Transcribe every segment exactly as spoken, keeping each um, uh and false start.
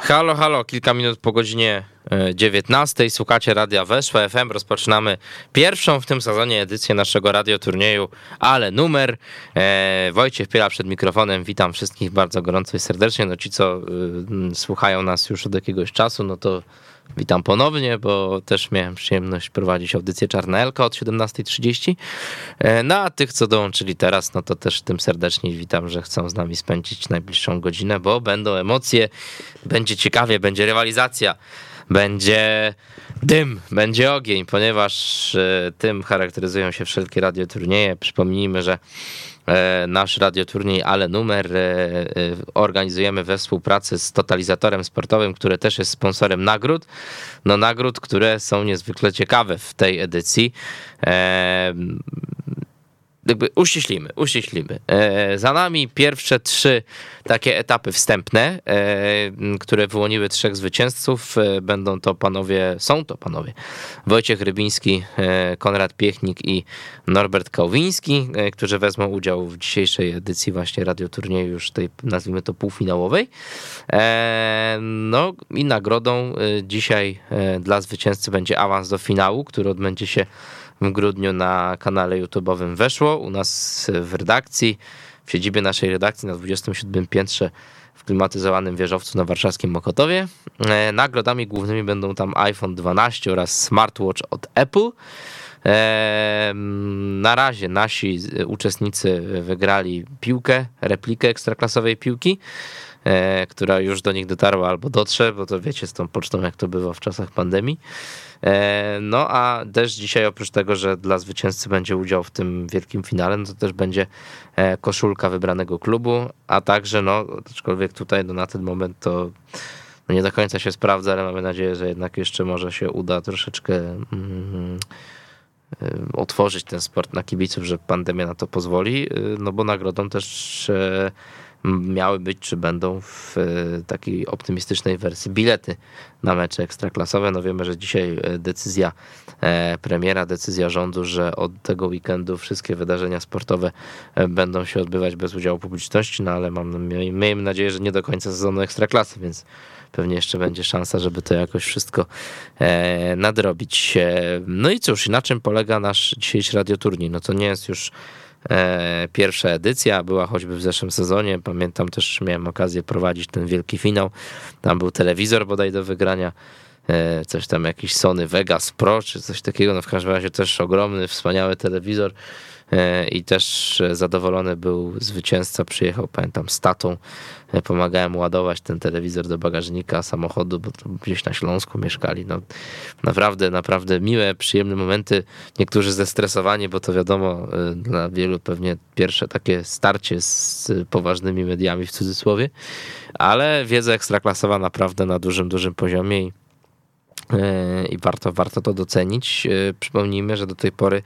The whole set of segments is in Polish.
Halo, halo, kilka minut po godzinie dziewiętnastej. Słuchacie Radia Weszło F M. Rozpoczynamy pierwszą w tym sezonie edycję naszego radioturnieju, ale numer. E, Wojciech Piela przed mikrofonem. Witam wszystkich bardzo gorąco i serdecznie. No ci, co y, słuchają nas już od jakiegoś czasu, no to witam ponownie, bo też miałem przyjemność prowadzić audycję Czarna Elka od siedemnastej trzydzieści. No a tych, co dołączyli teraz, no to też tym serdecznie witam, że chcą z nami spędzić najbliższą godzinę, bo będą emocje, będzie ciekawie, będzie rywalizacja, będzie dym, będzie ogień, ponieważ tym charakteryzują się wszelkie radioturnieje. Przypomnijmy, że nasz radioturniej, ale numer organizujemy we współpracy z Totalizatorem Sportowym, który też jest sponsorem nagród. No nagród, które są niezwykle ciekawe w tej edycji. Jakby uściślimy, uściślimy. Za nami pierwsze trzy takie etapy wstępne, które wyłoniły trzech zwycięzców. Będą to panowie, są to panowie Wojciech Rybiński, Konrad Piechnik i Norbert Kałwiński, którzy wezmą udział w dzisiejszej edycji właśnie radioturnieju, już tej, nazwijmy to, półfinałowej. No i nagrodą dzisiaj dla zwycięzcy będzie awans do finału, który odbędzie się w grudniu na kanale YouTube'owym Weszło, u nas w redakcji, w siedzibie naszej redakcji na dwudziestym siódmym piętrze w klimatyzowanym wieżowcu na warszawskim Mokotowie. Nagrodami głównymi będą tam iPhone dwanaście oraz smartwatch od Apple. Na razie nasi uczestnicy wygrali piłkę, replikę ekstraklasowej piłki, która już do nich dotarła albo dotrze, bo to wiecie z tą pocztą, jak to bywa w czasach pandemii. No a też dzisiaj, oprócz tego, że dla zwycięzcy będzie udział w tym wielkim finale, no to też będzie koszulka wybranego klubu, a także, no aczkolwiek tutaj no, na ten moment to no, nie do końca się sprawdza, ale mamy nadzieję, że jednak jeszcze może się uda troszeczkę mm, otworzyć ten sport na kibiców, że pandemia na to pozwoli, no bo nagrodą też miały być, czy będą w takiej optymistycznej wersji bilety na mecze ekstraklasowe. No wiemy, że dzisiaj decyzja premiera, decyzja rządu, że od tego weekendu wszystkie wydarzenia sportowe będą się odbywać bez udziału publiczności, no ale mam, miejmy nadzieję, że nie do końca sezonu ekstraklasy, więc pewnie jeszcze będzie szansa, żeby to jakoś wszystko nadrobić. No i cóż, na czym polega nasz dzisiejszy radioturniej? No to nie jest już pierwsza edycja, była choćby w zeszłym sezonie. Pamiętam też, miałem okazję prowadzić ten wielki finał. Tam był telewizor bodaj do wygrania. Coś tam, jakiś Sony Vegas Pro, czy coś takiego. No w każdym razie też ogromny, wspaniały telewizor. I też zadowolony był zwycięzca, przyjechał, pamiętam, z tatą, pomagałem ładować ten telewizor do bagażnika samochodu, bo to gdzieś na Śląsku mieszkali. No, naprawdę, naprawdę miłe, przyjemne momenty, niektórzy zestresowani, bo to wiadomo, dla wielu pewnie pierwsze takie starcie z poważnymi mediami w cudzysłowie, ale wiedza ekstraklasowa naprawdę na dużym, dużym poziomie i, i warto, warto to docenić. Przypomnijmy, że do tej pory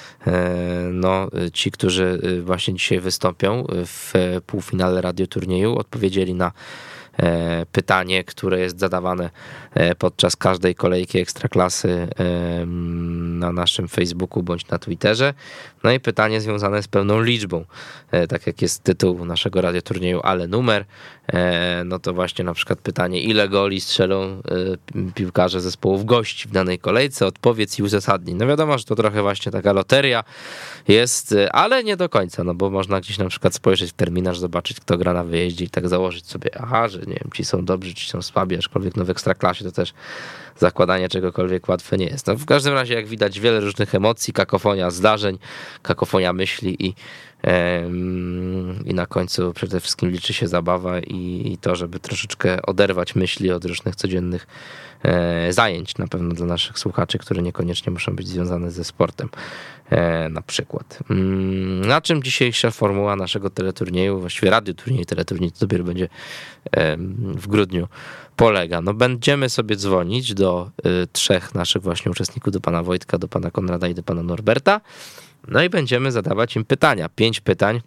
no, ci, którzy właśnie dzisiaj wystąpią w półfinale radioturnieju, odpowiedzieli na pytanie, które jest zadawane podczas każdej kolejki ekstraklasy na naszym Facebooku bądź na Twitterze. No i pytanie związane z pełną liczbą, tak jak jest tytuł naszego radioturnieju, ale numer, no to właśnie na przykład pytanie, ile goli strzelą piłkarze zespołów gości w danej kolejce, odpowiedz i uzasadnij. No wiadomo, że to trochę właśnie taka loteria jest, ale nie do końca, no bo można gdzieś na przykład spojrzeć w terminarz, zobaczyć, kto gra na wyjeździe i tak założyć sobie, aha, że nie wiem, ci są dobrzy, ci są słabi, aczkolwiek no w ekstraklasie to też zakładanie czegokolwiek łatwe nie jest. No w każdym razie, jak widać, wiele różnych emocji, kakofonia zdarzeń, kakofonia myśli i, i na końcu przede wszystkim liczy się zabawa i, i to, żeby troszeczkę oderwać myśli od różnych codziennych zajęć, na pewno dla naszych słuchaczy, które niekoniecznie muszą być związane ze sportem na przykład. Na czym dzisiejsza formuła naszego teleturnieju, właściwie radioturniej, teleturniej to dopiero będzie w grudniu, polega? No będziemy sobie dzwonić do trzech naszych właśnie uczestników, do pana Wojtka, do pana Konrada i do pana Norberta, no i będziemy zadawać im pytania, pięć pytań.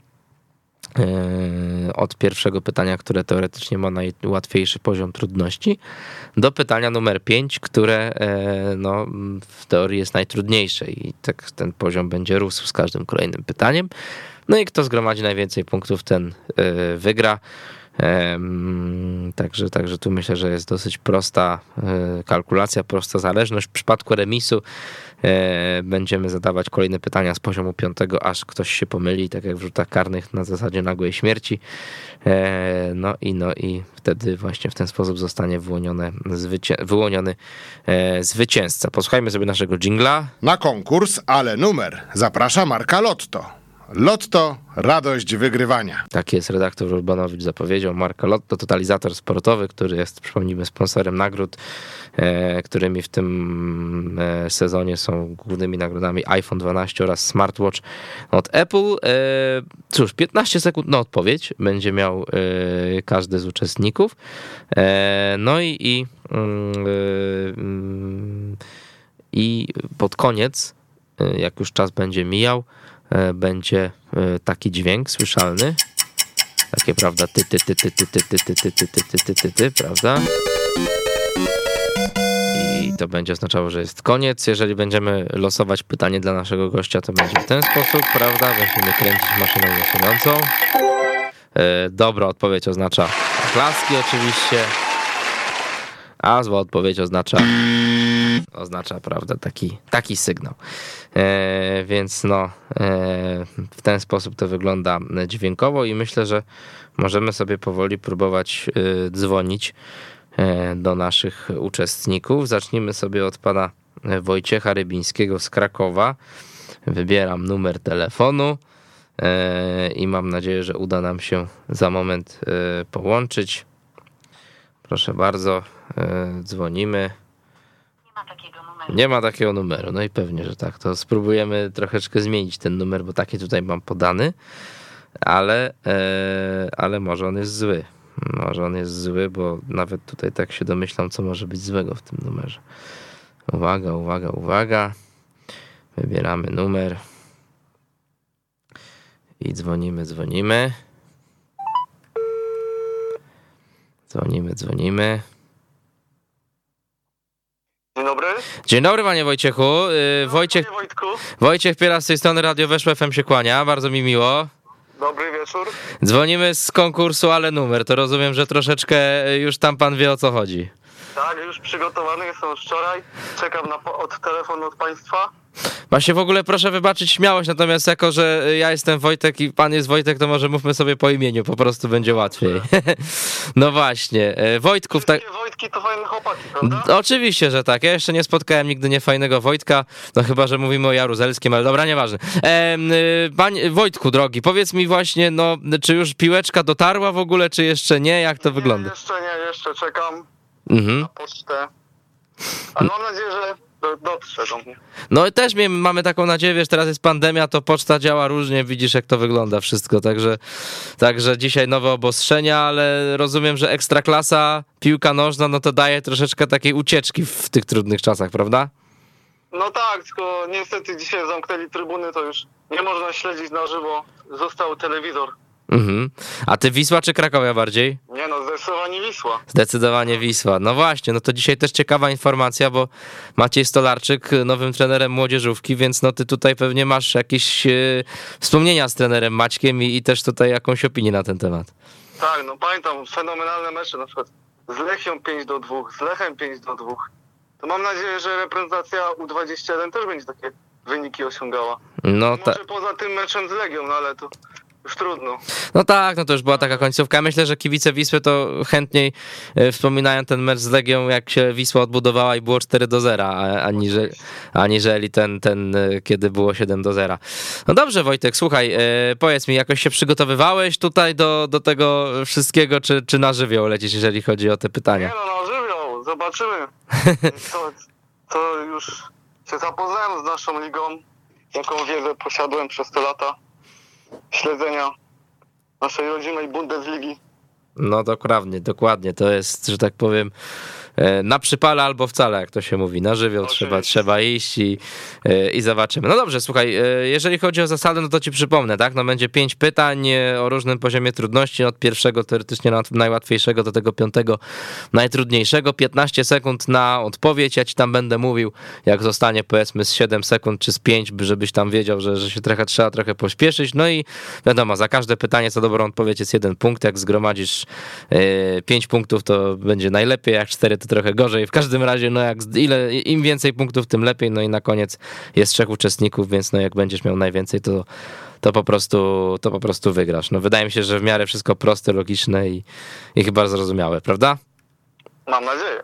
Od pierwszego pytania, które teoretycznie ma najłatwiejszy poziom trudności, do pytania numer pięć, które no, w teorii jest najtrudniejsze i tak ten poziom będzie rósł z każdym kolejnym pytaniem. No i kto zgromadzi najwięcej punktów, ten wygra. Także, także tu myślę, że jest dosyć prosta kalkulacja, prosta zależność. W przypadku remisu będziemy zadawać kolejne pytania z poziomu piątego, aż ktoś się pomyli, tak jak w rzutach karnych na zasadzie nagłej śmierci. No i, no i wtedy właśnie w ten sposób zostanie wyłonione, zwycię- wyłoniony zwycięzca. Posłuchajmy sobie naszego dżingla. Na konkurs, ale numer zaprasza marka Lotto. Lotto, radość wygrywania. Tak jest, redaktor Urbanowicz zapowiedział. Marka Lotto, totalizator sportowy, który jest, przypomnijmy, sponsorem nagród, e, którymi w tym e, sezonie są głównymi nagrodami iPhone dwanaście oraz smartwatch od Apple. E, cóż, piętnaście sekund na odpowiedź będzie miał e, każdy z uczestników. E, no i, i, e, i pod koniec, e, jak już czas będzie mijał, będzie taki dźwięk słyszalny. Takie, prawda, ty, ty, ty, ty, ty, ty, ty, ty, ty, ty, ty, ty, ty, ty, ty, prawda? I to będzie oznaczało, że jest koniec. Jeżeli będziemy losować pytanie dla naszego gościa, to będzie w ten sposób, prawda? Będziemy kręcić maszyną losującą. Dobra odpowiedź oznacza klaski oczywiście, a zła odpowiedź oznacza oznacza, prawda, taki, taki sygnał. E, więc no, e, w ten sposób to wygląda dźwiękowo i myślę, że możemy sobie powoli próbować e, dzwonić e, do naszych uczestników. Zacznijmy sobie od pana Wojciecha Rybińskiego z Krakowa. Wybieram numer telefonu e, i mam nadzieję, że uda nam się za moment e, połączyć. Proszę bardzo, e, dzwonimy. Nie ma takiego numeru, no i pewnie, że tak. To spróbujemy troszeczkę zmienić ten numer, bo taki tutaj mam podany, ale, e, ale może on jest zły. Może on jest zły, bo nawet tutaj tak się domyślam, co może być złego w tym numerze. Uwaga, uwaga, uwaga. Wybieramy numer i dzwonimy, dzwonimy. Dzwonimy, dzwonimy. Dzień dobry. Dzień dobry, panie Wojciechu. Yy, Wojciech, Panie Wojtku. Wojciech Piera z tej strony Radio Weszło F M się kłania. Bardzo mi miło. Dobry wieczór. Dzwonimy z konkursu, ale numer. To rozumiem, że troszeczkę już tam pan wie, o co chodzi. Tak, już przygotowany jestem już wczoraj. Czekam na po- od telefonu od państwa. Właśnie w ogóle proszę wybaczyć śmiałość, natomiast jako, że ja jestem Wojtek i pan jest Wojtek, to może mówmy sobie po imieniu, po prostu będzie łatwiej. No właśnie. Wojtków, tak. Wszystkie Wojtki to fajne chłopaki, prawda? Oczywiście, że tak. Ja jeszcze nie spotkałem nigdy niefajnego Wojtka, no chyba, że mówimy o Jaruzelskim, ale dobra, nieważne. E, panie Wojtku, drogi, powiedz mi właśnie, no, czy już piłeczka dotarła w ogóle, czy jeszcze nie? Jak to nie, wygląda? Jeszcze nie, jeszcze czekam Mhm. na pocztę. Ale mam nadzieję, że do, dotrze do mnie. No i też my mamy taką nadzieję, wiesz, teraz jest pandemia, to poczta działa różnie, widzisz jak to wygląda wszystko, także, także dzisiaj nowe obostrzenia, ale rozumiem, że ekstraklasa, piłka nożna, no to daje troszeczkę takiej ucieczki w tych trudnych czasach, prawda? No tak, tylko niestety dzisiaj zamknęli trybuny, to już nie można śledzić na żywo. Został telewizor. Mhm. A ty Wisła czy Krakowia bardziej? Nie no, zdecydowanie Wisła. Zdecydowanie Wisła. No właśnie, no to dzisiaj też ciekawa informacja, bo Maciej Stolarczyk nowym trenerem młodzieżówki, więc no ty tutaj pewnie masz jakieś e, wspomnienia z trenerem Maćkiem i, i też tutaj jakąś opinię na ten temat. Tak, no pamiętam fenomenalne mecze, na przykład z Lechią pięć do dwóch, z Lechem pięć do dwóch. To mam nadzieję, że reprezentacja U dwadzieścia jeden też będzie takie wyniki osiągała. No tak. Może poza tym meczem z Legią, no ale to już trudno. No tak, no to już była taka końcówka. Myślę, że kibice Wisły to chętniej e, wspominają ten mecz z Legią, jak się Wisła odbudowała i było cztery do zera, a- aniżeli, aniżeli ten, ten, e, kiedy było siedem do zera. No dobrze, Wojtek, słuchaj, e, powiedz mi, jakoś się przygotowywałeś tutaj do, do tego wszystkiego, czy, czy na żywioł lecisz, jeżeli chodzi o te Nie pytania? no, no żywioł, zobaczymy. To, to już się zapoznałem z naszą ligą, jaką wiedzę posiadłem przez te lata śledzenia naszej rodzimej Bundesligi. No dokładnie, dokładnie. To jest, że tak powiem, na przypale albo wcale, jak to się mówi, na żywioł trzeba, trzeba iść i, i zobaczymy. No dobrze, słuchaj, jeżeli chodzi o zasady, no to ci przypomnę, tak, no będzie pięć pytań o różnym poziomie trudności, od pierwszego teoretycznie najłatwiejszego do tego piątego najtrudniejszego, piętnaście sekund na odpowiedź, ja ci tam będę mówił, jak zostanie powiedzmy z siedem sekund czy z pięć, żebyś tam wiedział, że, że się trochę trzeba trochę pośpieszyć, no i wiadomo, za każde pytanie co dobrą odpowiedź jest jeden punkt, jak zgromadzisz pięć punktów, to będzie najlepiej, jak cztery to trochę gorzej. W każdym razie, no jak ile, im więcej punktów, tym lepiej. No i na koniec jest trzech uczestników, więc no jak będziesz miał najwięcej, to, to po prostu to po prostu wygrasz. No wydaje mi się, że w miarę wszystko proste, logiczne i, i chyba zrozumiałe, prawda? Mam nadzieję.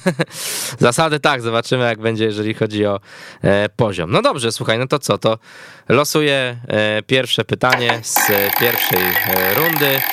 Zasady tak, zobaczymy jak będzie, jeżeli chodzi o e, poziom. No dobrze, słuchaj, no to co, to losuję e, pierwsze pytanie z pierwszej e, rundy.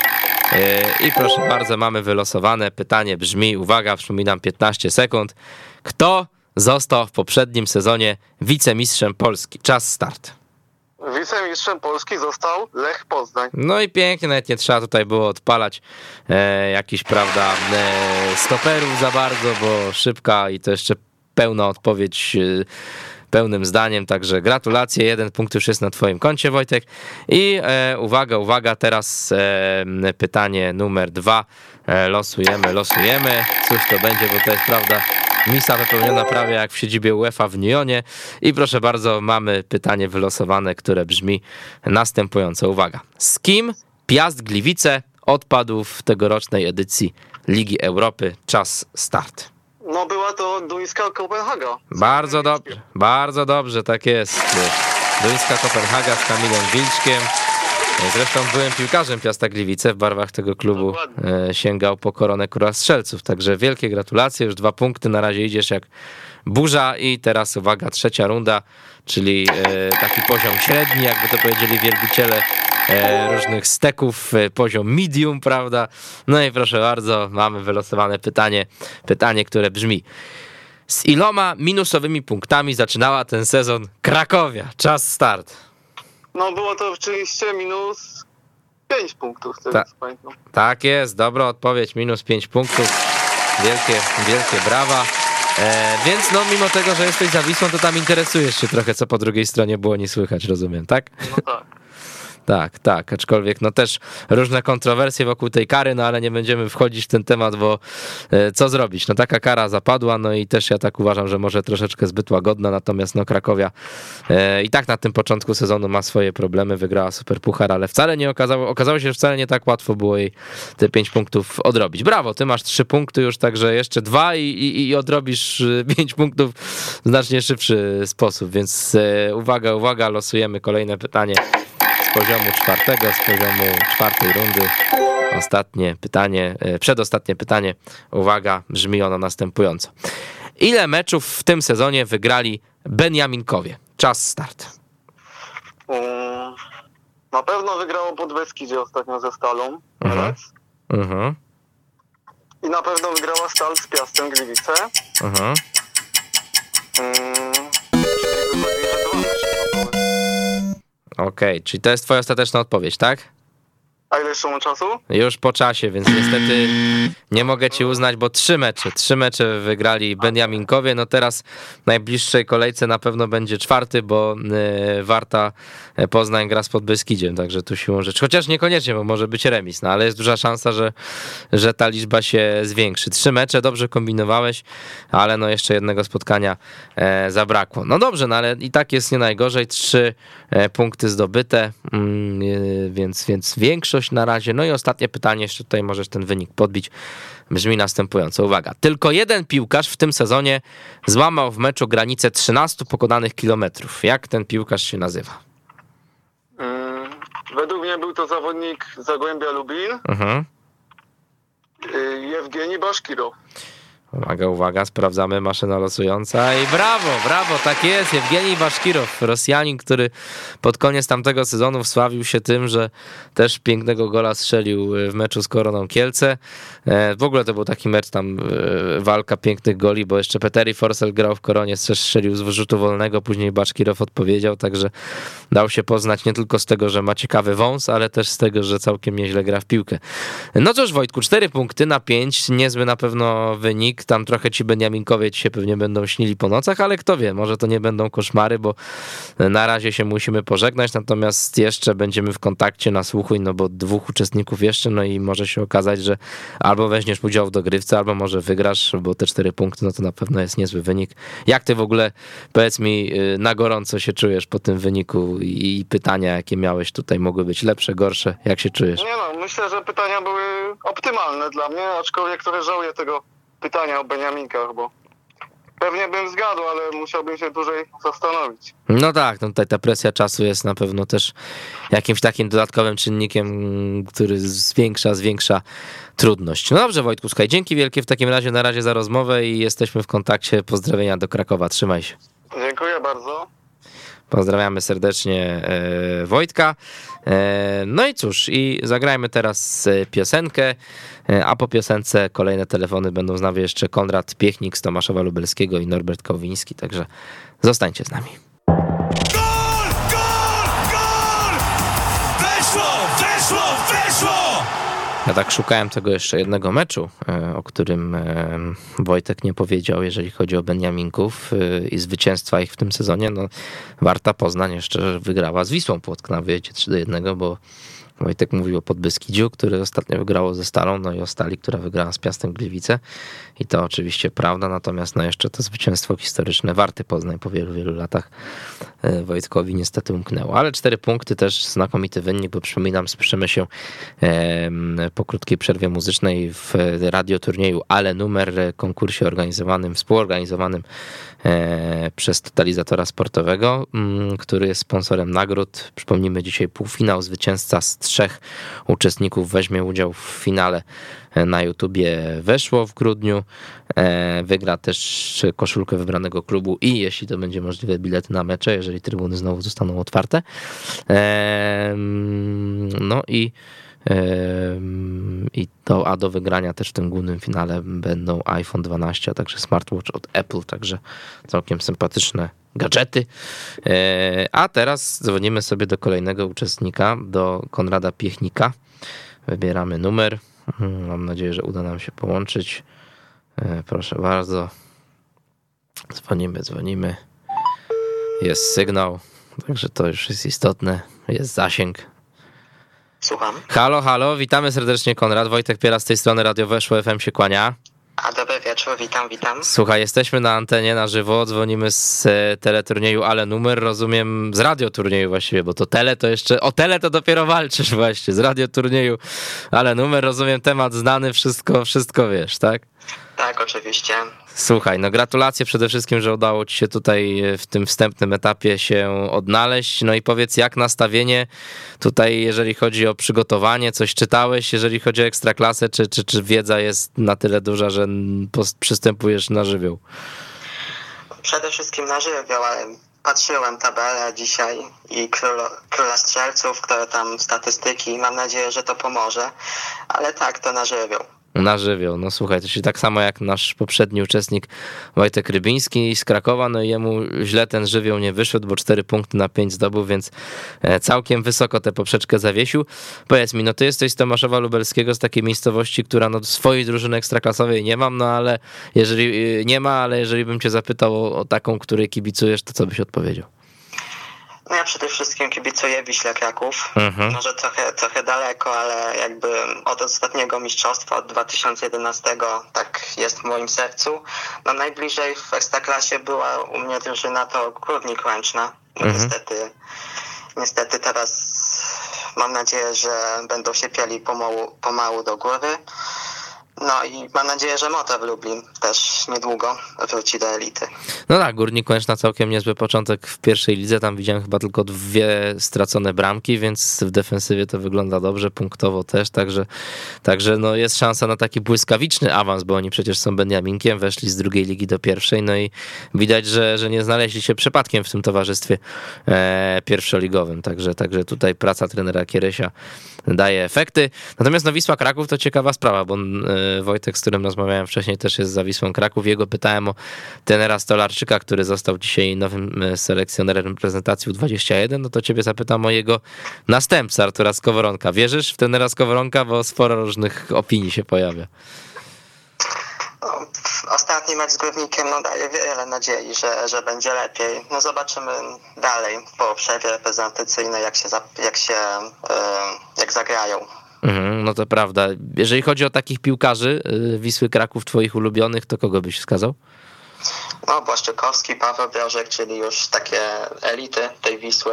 I proszę bardzo, mamy wylosowane. Pytanie brzmi, uwaga, przypominam, piętnaście sekund. Kto został w poprzednim sezonie wicemistrzem Polski? Czas start. Wicemistrzem Polski został Lech Poznań. No i pięknie, nawet nie trzeba tutaj było odpalać e, jakichś, prawda, e, stoperów za bardzo, bo szybka i to jeszcze pełna odpowiedź e, pełnym zdaniem, także gratulacje, jeden punkt już jest na twoim koncie, Wojtek. I e, uwaga, uwaga, teraz e, pytanie numer dwa, e, losujemy, losujemy, cóż to będzie, bo to jest, prawda, misa wypełniona prawie jak w siedzibie UEFA w Nyonie. I proszę bardzo, mamy pytanie wylosowane, które brzmi następująco, uwaga. Z kim Piast Gliwice odpadł w tegorocznej edycji Ligi Europy? Czas start. No była to duńska Kopenhaga. Bardzo dobrze, bardzo dobrze, tak jest. Duńska Kopenhaga z Kamilem Wilczkiem. Zresztą byłem piłkarzem Piasta Gliwice, w barwach tego klubu Dokładnie. Sięgał po koronę króla strzelców. Także wielkie gratulacje, już dwa punkty, na razie idziesz jak burza i teraz uwaga, trzecia runda, czyli taki poziom średni, jakby to powiedzieli wielbiciele różnych steków, poziom medium, prawda? No i proszę bardzo, mamy wylosowane pytanie, pytanie, które brzmi: z iloma minusowymi punktami zaczynała ten sezon Krakowia? Czas start. No było to oczywiście minus pięć punktów, z tego Ta, co pamiętam. Tak jest, dobra odpowiedź, minus pięć punktów. Wielkie, wielkie brawa. E, więc no mimo tego, że jesteś za Wisłą, to tam interesujesz się trochę, co po drugiej stronie było nie słychać, rozumiem, tak? No tak. Tak, tak, aczkolwiek no też różne kontrowersje wokół tej kary, no ale nie będziemy wchodzić w ten temat, bo e, co zrobić? No taka kara zapadła, no i też ja tak uważam, że może troszeczkę zbyt łagodna, natomiast no Krakowia e, i tak na tym początku sezonu ma swoje problemy, wygrała Superpuchar, ale wcale nie okazało, okazało się, że wcale nie tak łatwo było jej te pięć punktów odrobić. Brawo, ty masz trzy punkty już, także jeszcze dwa i, i, i odrobisz pięć punktów w znacznie szybszy sposób, więc e, uwaga, uwaga, losujemy kolejne pytanie. Z poziomu czwartego, z poziomu czwartej rundy. Ostatnie pytanie, przedostatnie pytanie, uwaga, brzmi ono następująco. Ile meczów w tym sezonie wygrali Beniaminkowie? Czas start. Um, na pewno wygrało Podbeskidzie ostatnio ze Stalą. Mhm. Mhm. I na pewno wygrała Stal z Piastem Gliwice. Mhm. Um, Okej, okay, czyli to jest twoja ostateczna odpowiedź, tak? A ile jeszcze mam czasu? Już po czasie, więc niestety nie mogę ci uznać, bo trzy mecze, trzy mecze wygrali Beniaminkowie. No teraz w najbliższej kolejce na pewno będzie czwarty, bo Warta Poznań gra z Podbeskidziem, także tu siłą rzeczy. Chociaż niekoniecznie, bo może być remis, no ale jest duża szansa, że, że ta liczba się zwiększy. Trzy mecze, dobrze kombinowałeś, ale no jeszcze jednego spotkania e, zabrakło. No dobrze, no ale i tak jest nie najgorzej. Trzy e, punkty zdobyte, mm, e, więc, więc większość na razie. No i ostatnie pytanie, jeszcze tutaj możesz ten wynik podbić, brzmi następująco. Uwaga, tylko jeden piłkarz w tym sezonie złamał w meczu granicę trzynastu pokonanych kilometrów. Jak ten piłkarz się nazywa? Hmm, według mnie był to zawodnik Zagłębia Lubin. Mhm. Jewgeni Baszkirow. Uwaga, uwaga, sprawdzamy, maszyna losująca i brawo, brawo, tak jest, Jewgeni Baszkirow, Rosjanin, który pod koniec tamtego sezonu wsławił się tym, że też pięknego gola strzelił w meczu z Koroną Kielce. W ogóle to był taki mecz, tam walka pięknych goli, bo jeszcze Petteri Forsell grał w Koronie, też strzelił z rzutu wolnego, później Baszkirow odpowiedział, także dał się poznać nie tylko z tego, że ma ciekawy wąs, ale też z tego, że całkiem nieźle gra w piłkę. No cóż, Wojtku, cztery punkty na pięć, niezły na pewno wynik. wynik, tam trochę ci Beniaminkowie ci się pewnie będą śnili po nocach, ale kto wie, może to nie będą koszmary, bo na razie się musimy pożegnać, natomiast jeszcze będziemy w kontakcie na słuchu, no bo dwóch uczestników jeszcze, no i może się okazać, że albo weźmiesz udział w dogrywce, albo może wygrasz, bo te cztery punkty, no to na pewno jest niezły wynik. Jak ty w ogóle, powiedz mi, na gorąco się czujesz po tym wyniku i pytania, jakie miałeś tutaj, mogły być lepsze, gorsze, jak się czujesz? Nie no, myślę, że pytania były optymalne dla mnie, aczkolwiek trochę żałuję tego pytania o Beniaminkach, bo pewnie bym zgadł, ale musiałbym się dłużej zastanowić. No tak, no tutaj ta presja czasu jest na pewno też jakimś takim dodatkowym czynnikiem, który zwiększa, zwiększa trudność. No dobrze, Wojtku, słuchaj, dzięki wielkie w takim razie na razie za rozmowę i jesteśmy w kontakcie. Pozdrowienia do Krakowa, trzymaj się. Dziękuję bardzo. Pozdrawiamy serdecznie e, Wojtka. E, no i cóż, i zagrajmy teraz piosenkę, e, a po piosence kolejne telefony będą z nami jeszcze Konrad Piechnik z Tomaszowa Lubelskiego i Norbert Kowiński, także zostańcie z nami. Gol! Gol! Gol! Weszło! Weszło! Weszło! Ja tak szukałem tego jeszcze jednego meczu, o którym Wojtek nie powiedział, jeżeli chodzi o Beniaminków i zwycięstwa ich w tym sezonie. No, Warta Poznań jeszcze wygrała z Wisłą Płock na wyjeździe trzy do jednego, bo Wojtek mówił o Podbeskidziu, który ostatnio wygrało ze Stalą, no i o Stali, która wygrała z Piastem Gliwice. I to oczywiście prawda, natomiast no jeszcze to zwycięstwo historyczne Warty Poznań po wielu, wielu latach Wojtkowi niestety umknęło. Ale cztery punkty też znakomity wynik, bo przypominam, słyszymy się po krótkiej przerwie muzycznej w radioturnieju Ale Numer, konkursie organizowanym, współorganizowanym przez Totalizatora Sportowego, który jest sponsorem nagród. Przypomnijmy, dzisiaj półfinał, zwycięzca z trzech uczestników weźmie udział w finale na YouTubie Weszło w grudniu. Wygra też koszulkę wybranego klubu i jeśli to będzie możliwe, bilety na mecze, jeżeli trybuny znowu zostaną otwarte. No i I do, a do wygrania też w tym głównym finale będą iPhone dwanaście, a także smartwatch od Apple, także całkiem sympatyczne gadżety. A teraz dzwonimy sobie do kolejnego uczestnika, do Konrada Piechnika. Wybieramy numer. Mam nadzieję, że uda nam się połączyć. Proszę bardzo. Dzwonimy, dzwonimy. Jest sygnał, także to już jest istotne. Jest zasięg. Słucham. Halo, halo, witamy serdecznie, Konrad. Wojtek Piera z tej strony, Radio Weszło F M się kłania. A dobry wieczór, witam, witam. Słuchaj, jesteśmy na antenie na żywo, dzwonimy z teleturnieju Ale Numer, rozumiem z radioturnieju właściwie, bo to tele to jeszcze, o tele to dopiero walczysz właśnie, z radioturnieju Ale Numer, rozumiem temat znany, wszystko, wszystko wiesz, tak? Tak, oczywiście. Słuchaj, no gratulacje przede wszystkim, że udało ci się tutaj w tym wstępnym etapie się odnaleźć. No i powiedz, jak nastawienie tutaj, jeżeli chodzi o przygotowanie, coś czytałeś, jeżeli chodzi o Ekstraklasę, czy, czy, czy wiedza jest na tyle duża, że przystępujesz na żywioł? Przede wszystkim na żywioł, ale patrzyłem tabelę dzisiaj i króla, króla strzelców, które tam statystyki, mam nadzieję, że to pomoże, ale tak, to na żywioł. Na żywioł, no słuchaj, to się tak samo jak nasz poprzedni uczestnik Wojtek Rybiński z Krakowa, no i jemu źle ten żywioł nie wyszedł, bo cztery punkty na pięć zdobył, więc całkiem wysoko tę poprzeczkę zawiesił. Powiedz mi, no ty jesteś z Tomaszowa Lubelskiego, z takiej miejscowości, która no swojej drużyny ekstraklasowej nie mam, no ale jeżeli nie ma, ale jeżeli bym cię zapytał o, o taką, której kibicujesz, to co byś odpowiedział? No ja przede wszystkim kibicuję Wiśle Kraków. Mhm. Może trochę, trochę daleko, ale jakby od ostatniego mistrzostwa, od dwa tysiące jedenastego, tak jest w moim sercu. No najbliżej w Ekstraklasie była u mnie drużyna to Górnik Łęczna. No mhm. niestety, niestety teraz mam nadzieję, że będą się piali pomału, pomału do góry. No i mam nadzieję, że Motor Lublin też niedługo wróci do elity. No tak, Górnik Łęczna całkiem niezły początek w pierwszej lidze, tam widziałem chyba tylko dwie stracone bramki, więc w defensywie to wygląda dobrze, punktowo też, także, także no jest szansa na taki błyskawiczny awans, bo oni przecież są Beniaminkiem, weszli z drugiej ligi do pierwszej, no i widać, że, że nie znaleźli się przypadkiem w tym towarzystwie e, pierwszoligowym, także, także tutaj praca trenera Kieresia daje efekty. Natomiast no Wisła Kraków to ciekawa sprawa, bo Wojtek, z którym rozmawiałem wcześniej, też jest za Wisłą Kraków. Jego pytałem o trenera Stolarczyka, który został dzisiaj nowym selekcjonerem reprezentacji U dwadzieścia jeden, no to ciebie zapytam o jego następcę, Artura Skowronka. Wierzysz w trenera Skowronka, bo sporo różnych opinii się pojawia. No, ostatni mecz z Górnikiem no, daje wiele nadziei, że, że będzie lepiej. No zobaczymy dalej po przerwie reprezentacyjnej, jak się, jak się jak zagrają. Mhm, no to prawda. Jeżeli chodzi o takich piłkarzy Wisły Kraków, twoich ulubionych, to kogo byś wskazał? No Błaszczykowski, Paweł Brożek, czyli już takie elity tej Wisły.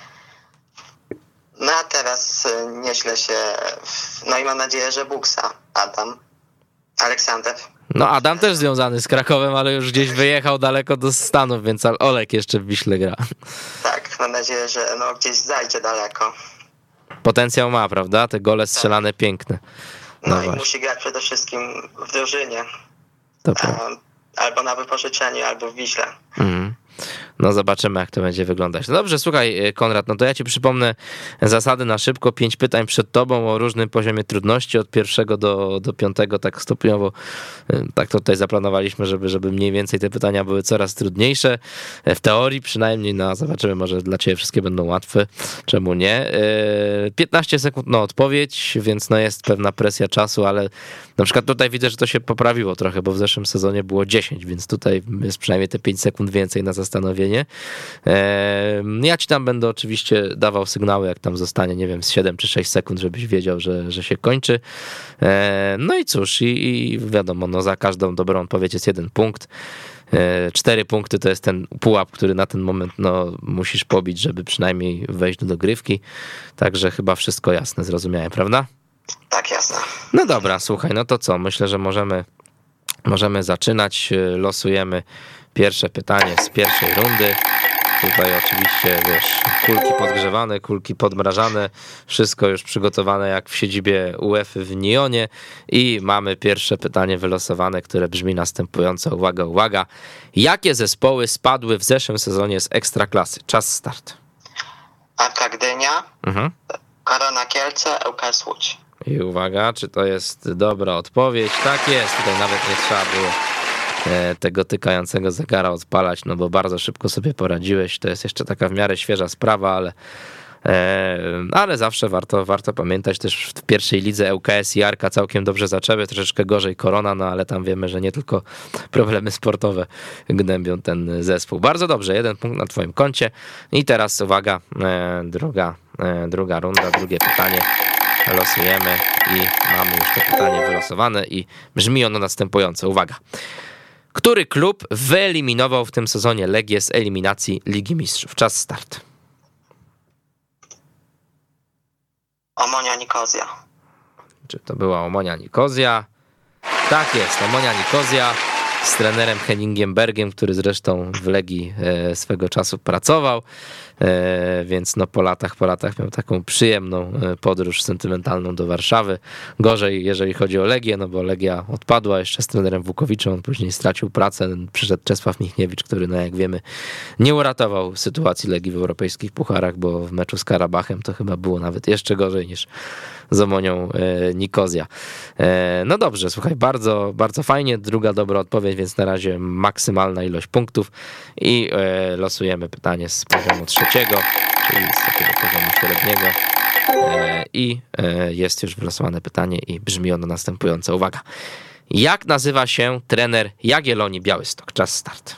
No a teraz nieźle się, no i mam nadzieję, że Buksa, Adam, Aleksander. No Adam też związany z Krakowem, ale już gdzieś wyjechał daleko do Stanów, więc Olek jeszcze w Wiśle gra. Tak, mam nadzieję, że no gdzieś zajdzie daleko. Potencjał ma, prawda? Te gole strzelane tak. Piękne. No, no i właśnie. Musi grać przede wszystkim w drużynie. To albo na wypożyczeniu, albo w Wiśle. Mhm. No zobaczymy, jak to będzie wyglądać. No dobrze, słuchaj Konrad, no to ja ci przypomnę zasady na szybko. Pięć pytań przed tobą o różnym poziomie trudności, od pierwszego do, do piątego, tak stopniowo. Tak to tutaj zaplanowaliśmy, żeby, żeby mniej więcej te pytania były coraz trudniejsze. W teorii przynajmniej, no zobaczymy, może dla ciebie wszystkie będą łatwe. Czemu nie? piętnaście sekund na odpowiedź, więc no jest pewna presja czasu, ale na przykład tutaj widzę, że to się poprawiło trochę, bo w zeszłym sezonie było dziesięć, więc tutaj jest przynajmniej te pięć sekund więcej na zastanowienie. Ja ci tam będę oczywiście dawał sygnały, jak tam zostanie, nie wiem, z siedem czy sześć sekund, żebyś wiedział, że, że się kończy. No i cóż, i, i wiadomo, no za każdą dobrą odpowiedź jest jeden punkt. Cztery punkty to jest ten pułap, który na ten moment no, musisz pobić, żeby przynajmniej wejść do dogrywki. Także chyba wszystko jasne, zrozumiałem, prawda? Tak, jasne. No dobra, słuchaj, no to co? Myślę, że możemy, możemy zaczynać. Losujemy pierwsze pytanie z pierwszej rundy. Tutaj oczywiście, wiesz, kulki podgrzewane, kulki podmrażane, wszystko już przygotowane jak w siedzibie UEFA w Nyonie i mamy pierwsze pytanie wylosowane, które brzmi następująco. Uwaga, uwaga. Jakie zespoły spadły w zeszłym sezonie z Ekstraklasy? Czas start. Arka Gdynia, mhm. Korona Kielce, ŁKS Łódź. I uwaga, czy to jest dobra odpowiedź? Tak jest, tutaj nawet nie trzeba było tego tykającego zegara odpalać, no bo bardzo szybko sobie poradziłeś. To jest jeszcze taka w miarę świeża sprawa, ale, ale zawsze warto, warto pamiętać też w pierwszej lidze ŁKS i Arka całkiem dobrze zaczęły, troszeczkę gorzej Korona, no ale tam wiemy, że nie tylko problemy sportowe gnębią ten zespół. Bardzo dobrze, jeden punkt na twoim koncie. I teraz uwaga, druga, druga runda, drugie pytanie. Losujemy i mamy już to pytanie wylosowane i brzmi ono następująco. Uwaga. Który klub wyeliminował w tym sezonie Legię z eliminacji Ligi Mistrzów? Czas start. Omonia Nikozja. Czy to była Omonia Nikozja? Tak jest, Omonia Nikozja z trenerem Henningiem Bergiem, który zresztą w Legii swego czasu pracował, więc no po latach, po latach miał taką przyjemną podróż sentymentalną do Warszawy. Gorzej, jeżeli chodzi o Legię, no bo Legia odpadła jeszcze z trenerem Wukowiczem, on później stracił pracę, przyszedł Czesław Michniewicz, który, no jak wiemy, nie uratował sytuacji Legii w europejskich pucharach, bo w meczu z Karabachem to chyba było nawet jeszcze gorzej niż z Omonią Nikozja. No dobrze, słuchaj, bardzo, bardzo fajnie, druga dobra odpowiedź, więc na razie maksymalna ilość punktów i losujemy pytanie z poziomu trzeciego, czyli z takiego poziomu średniego i jest już wylosowane pytanie i brzmi ono następująco. Uwaga. Jak nazywa się trener Jagiellonii Białystok? Czas start.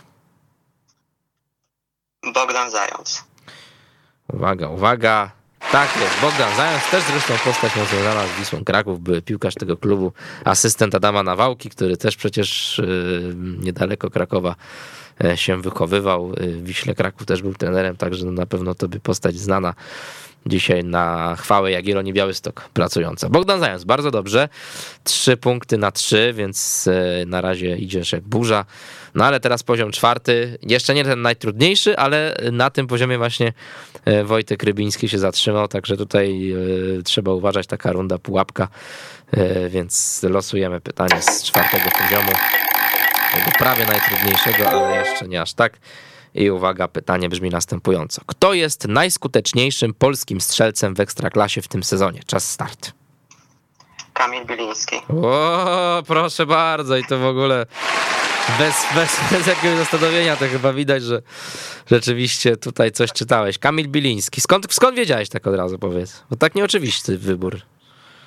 Bogdan Zając. Uwaga, uwaga. Tak jest, Bogdan Zając, też zresztą postać związana z Wisłą Kraków, były piłkarz tego klubu, asystent Adama Nawałki, który też przecież niedaleko Krakowa się wychowywał. W Wiśle Kraków też był trenerem, także na pewno to by postać znana dzisiaj na chwałę Jagiellonii Białystok pracująca. Bogdan Zając, bardzo dobrze. Trzy punkty na trzy, więc na razie idziesz jak burza. No ale teraz poziom czwarty, jeszcze nie ten najtrudniejszy, ale na tym poziomie właśnie Wojtek Rybiński się zatrzymał, także tutaj trzeba uważać, taka runda pułapka, więc losujemy pytanie z czwartego poziomu, tego prawie najtrudniejszego, ale jeszcze nie aż tak. I uwaga, pytanie brzmi następująco. Kto jest najskuteczniejszym polskim strzelcem w Ekstraklasie w tym sezonie? Czas start. Kamil Biliński. O, proszę bardzo, i to w ogóle bez, bez, bez jakiegoś zastanowienia to chyba widać, że rzeczywiście tutaj coś czytałeś. Kamil Biliński. Skąd, skąd wiedziałeś tak od razu, powiedz? Bo tak nieoczywisty wybór.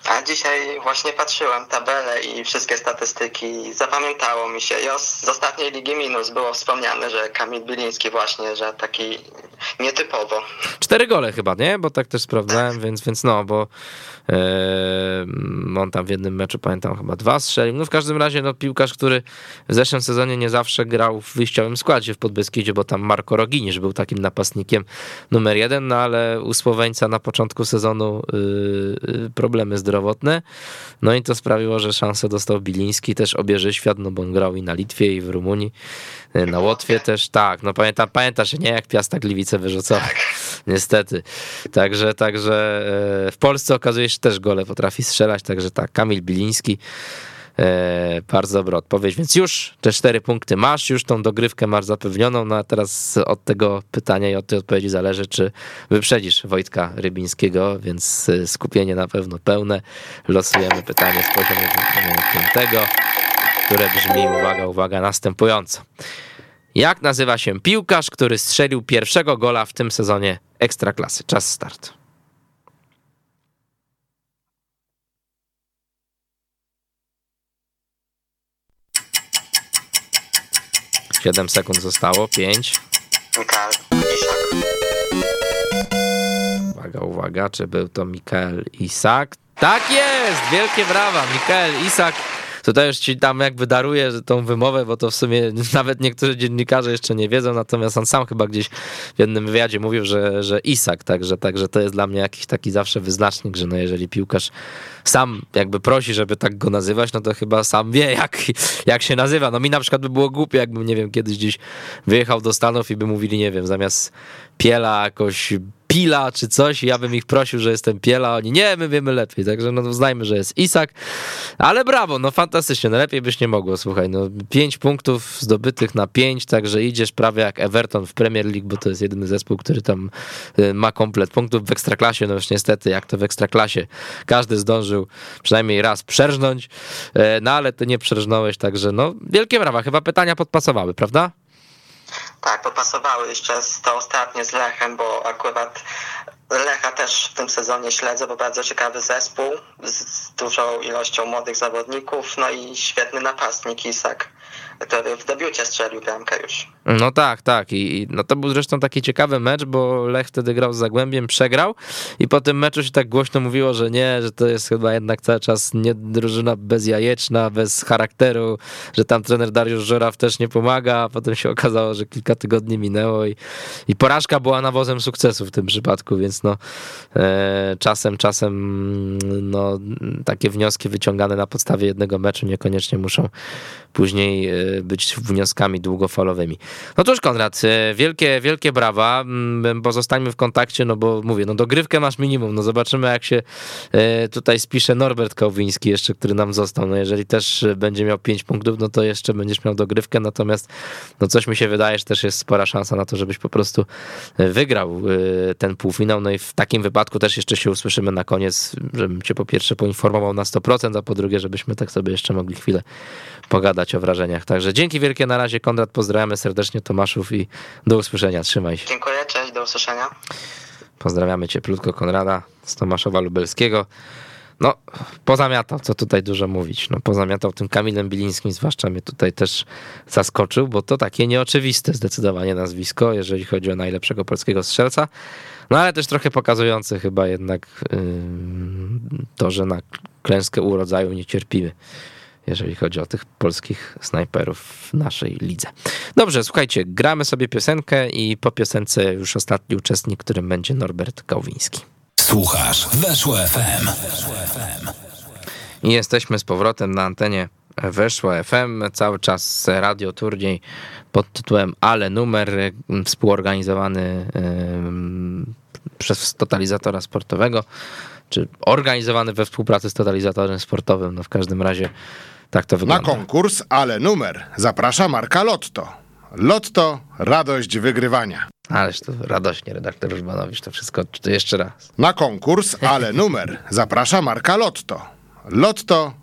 A dzisiaj właśnie patrzyłem tabelę i wszystkie statystyki, zapamiętało mi się. I z ostatniej Ligi Minus było wspomniane, że Kamil Biliński właśnie, że taki nietypowo. Cztery gole chyba, nie? Bo tak też sprawdzałem, więc, więc no, bo e, on tam w jednym meczu, pamiętam, chyba dwa strzelił. No w każdym razie no, piłkarz, który w zeszłym sezonie nie zawsze grał w wyjściowym składzie w Podbeskidziu, bo tam Marko Roginisz był takim napastnikiem numer jeden, no ale u Słoweńca na początku sezonu y, y, problemy zdrowotne, no i to sprawiło, że szansę dostał Biliński, też obieży świat, no bo on grał i na Litwie, i w Rumunii, na Łotwie też, tak, no pamiętam, pamiętasz, nie, jak Piasta Gliwice wyrzucał, niestety, także, także w Polsce okazuje się, że też gole potrafi strzelać, także tak, Kamil Biliński, e, bardzo dobra odpowiedź, więc już te cztery punkty masz, już tą dogrywkę masz zapewnioną, no a teraz od tego pytania i od tej odpowiedzi zależy, czy wyprzedzisz Wojtka Rybińskiego, więc skupienie na pewno pełne, losujemy pytanie z poziomu piątego, które brzmi, uwaga, uwaga, następująco. Jak nazywa się piłkarz, który strzelił pierwszego gola w tym sezonie Ekstraklasy? Czas start. Siedem sekund zostało, pięć. Mikael Isak. Uwaga, uwaga, czy był to Mikael Isak? Tak jest! Wielkie brawa, Mikael Isak. Tutaj już ci tam jakby daruję tą wymowę, bo to w sumie nawet niektórzy dziennikarze jeszcze nie wiedzą, natomiast on sam chyba gdzieś w jednym wywiadzie mówił, że, że Isak, także, także to jest dla mnie jakiś taki zawsze wyznacznik, że no jeżeli piłkarz sam jakby prosi, żeby tak go nazywać, no to chyba sam wie, jak, jak się nazywa. No mi na przykład by było głupie, jakbym, nie wiem, kiedyś gdzieś wyjechał do Stanów i by mówili, nie wiem, zamiast Piela jakoś Pila czy coś i ja bym ich prosił, że jestem Piela, a oni nie, my wiemy lepiej, także no uznajmy, że jest Isak, ale brawo, no fantastycznie, no lepiej byś nie mogło, słuchaj, no pięć punktów zdobytych na pięć, także idziesz prawie jak Everton w Premier League, bo to jest jedyny zespół, który tam ma komplet punktów w Ekstraklasie, no już niestety, jak to w Ekstraklasie, każdy zdążył przynajmniej raz przerżnąć, no ale ty nie przerżnąłeś, także no wielkie brawa, chyba pytania podpasowały, prawda? Tak, popasowały jeszcze to ostatnie z Lechem, bo akurat Lecha też w tym sezonie śledzę, bo bardzo ciekawy zespół z dużą ilością młodych zawodników, no i świetny napastnik Isak, który w debiucie strzelił bramkę już. No tak, tak i no to był zresztą taki ciekawy mecz, bo Lech wtedy grał z Zagłębiem, przegrał i po tym meczu się tak głośno mówiło, że nie, że to jest chyba jednak cały czas nie drużyna bezjajeczna, bez charakteru, że tam trener Dariusz Żuraw też nie pomaga, a potem się okazało, że kilka tygodni minęło i, i porażka była nawozem sukcesu w tym przypadku, więc no e, czasem, czasem no takie wnioski wyciągane na podstawie jednego meczu niekoniecznie muszą później być wnioskami długofalowymi. No cóż, Konrad, wielkie, wielkie brawa, pozostańmy w kontakcie, no bo mówię, no dogrywkę masz minimum, no zobaczymy jak się tutaj spisze Norbert Kałwiński jeszcze, który nam został, no jeżeli też będzie miał pięć punktów, no to jeszcze będziesz miał dogrywkę, natomiast no coś mi się wydaje, że też jest spora szansa na to, żebyś po prostu wygrał ten półfinał, no i w takim wypadku też jeszcze się usłyszymy na koniec, żebym cię po pierwsze poinformował na sto procent, a po drugie, żebyśmy tak sobie jeszcze mogli chwilę pogadać o wrażeniach. Także dzięki wielkie na razie, Konrad, pozdrawiamy serdecznie Tomaszów i do usłyszenia, trzymaj się. Dziękuję, cześć, do usłyszenia. Pozdrawiamy cieplutko Konrada z Tomaszowa Lubelskiego. No, pozamiatał, co tutaj dużo mówić, no pozamiatał tym Kamilem Bilińskim, zwłaszcza mnie tutaj też zaskoczył, bo to takie nieoczywiste zdecydowanie nazwisko, jeżeli chodzi o najlepszego polskiego strzelca, no ale też trochę pokazujące chyba jednak yy, to, że na klęskę urodzaju nie cierpimy, jeżeli chodzi o tych polskich snajperów w naszej lidze. Dobrze, słuchajcie, gramy sobie piosenkę i po piosence już ostatni uczestnik, którym będzie Norbert Kałwiński. Słuchasz Weszło F M. I jesteśmy z powrotem na antenie Weszło F M, cały czas radio turniej pod tytułem Ale Numer, współorganizowany yy, przez Totalizatora Sportowego, czy organizowany we współpracy z Totalizatorem Sportowym, no w każdym razie tak to wygląda. Na konkurs Ale Numer zaprasza marka Lotto. Lotto, radość wygrywania. Ależ to radośnie, redaktor Różbanowicz, to wszystko to jeszcze raz. Na konkurs Ale Numer zaprasza marka Lotto. Lotto,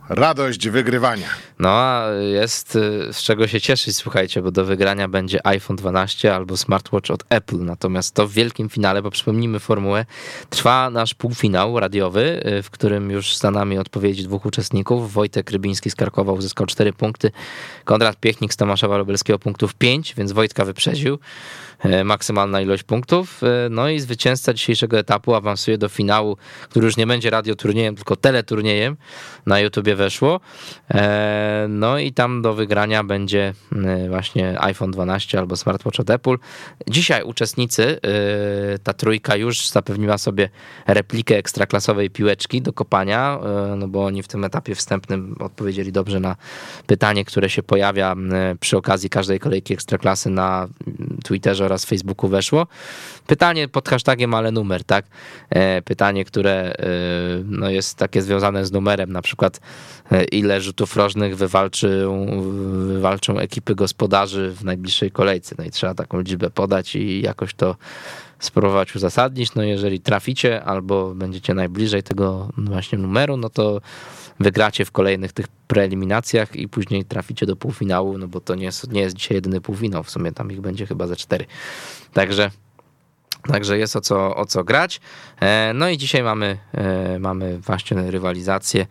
radość wygrywania. No a jest z czego się cieszyć, słuchajcie, bo do wygrania będzie iPhone dwanaście albo smartwatch od Apple. Natomiast to w wielkim finale, bo przypomnijmy formułę, trwa nasz półfinał radiowy, w którym już za nami odpowiedzi dwóch uczestników. Wojtek Rybiński z Krakowa uzyskał cztery punkty, Konrad Piechnik z Tomaszowa Lubelskiego punktów pięć, więc Wojtka wyprzedził. Maksymalna ilość punktów. No i zwycięzca dzisiejszego etapu awansuje do finału, który już nie będzie radioturniejem, tylko teleturniejem. Na YouTubie weszło. No i tam do wygrania będzie właśnie iPhone dwanaście albo smartwatch od Apple. Dzisiaj uczestnicy, ta trójka już zapewniła sobie replikę ekstraklasowej piłeczki do kopania, no bo oni w tym etapie wstępnym odpowiedzieli dobrze na pytanie, które się pojawia przy okazji każdej kolejki ekstraklasy na Twitterze oraz Facebooku weszło. Pytanie pod hashtagiem ale numer, tak? Pytanie, które no jest takie związane z numerem, na przykład ile rzutów rożnych wywalczą, wywalczą ekipy gospodarzy w najbliższej kolejce. No i trzeba taką liczbę podać i jakoś to spróbować uzasadnić. No jeżeli traficie albo będziecie najbliżej tego właśnie numeru, no to wygracie w kolejnych tych preeliminacjach i później traficie do półfinału, no bo to nie jest, nie jest dzisiaj jedyny półfinał, w sumie tam ich będzie chyba ze cztery. Także Także jest o co, o co grać. No i dzisiaj mamy, mamy właśnie rywalizację,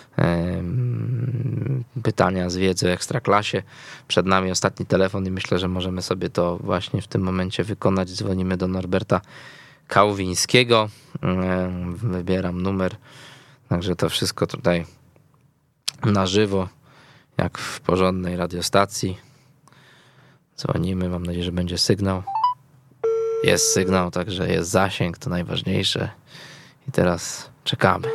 pytania z wiedzy o Ekstraklasie. Przed nami ostatni telefon i myślę, że możemy sobie to właśnie w tym momencie wykonać. Dzwonimy do Norberta Kałwińskiego. Wybieram numer. Także to wszystko tutaj na żywo, jak w porządnej radiostacji. Dzwonimy, mam nadzieję, że będzie sygnał. Jest sygnał, także jest zasięg, to najważniejsze. I teraz czekamy.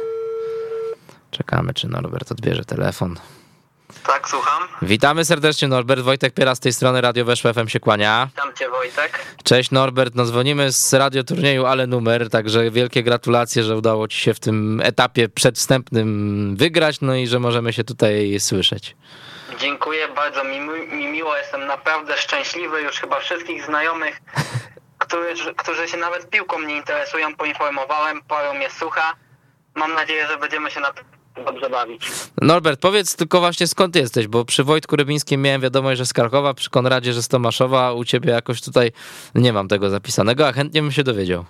Czekamy, czy Norbert odbierze telefon. Tak, słucham. Witamy serdecznie, Norbert. Wojtek Piera z tej strony, Radio Weszło F M się kłania. Witam cię, Wojtek. Cześć, Norbert. No dzwonimy z radioturnieju Ale Numer, także wielkie gratulacje, że udało ci się w tym etapie przedwstępnym wygrać, no i że możemy się tutaj słyszeć. Dziękuję, bardzo mi, mi miło. Jestem naprawdę szczęśliwy. Już chyba wszystkich znajomych, którzy, którzy się nawet piłką nie interesują, poinformowałem. Parą mnie słucha. Mam nadzieję, że będziemy się na to dobrze bawić. Norbert, powiedz tylko właśnie skąd jesteś, bo przy Wojtku Rybińskim miałem wiadomość, że z Krakowa, przy Konradzie, że z Tomaszowa, a u ciebie jakoś tutaj nie mam tego zapisanego, a chętnie bym się dowiedział.